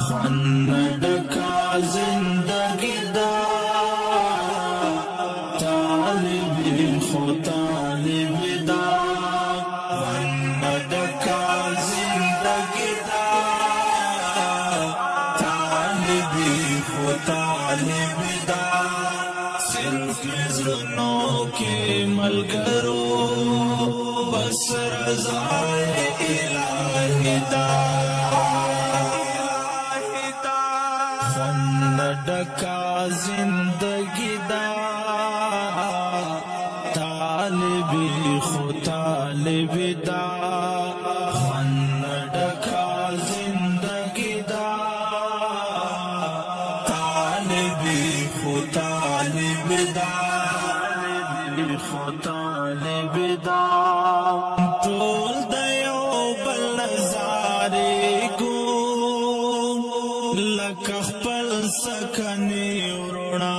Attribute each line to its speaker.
Speaker 1: خوند ډکا زندگی دا طالبی خو طالبی دا خوند ډکا زندگی دا طالبی خو طالبی دا صرف مزرنو کی ملگرو بس رضای الہی دا خوند ډکا زندگی دا طالبی خو طالبی دا خوند ډکا زندگی دا طالبی خو طالبی دا خو طالبی دا ټول د یو بل نظارې ګو لکه خپل سکنی وروڼه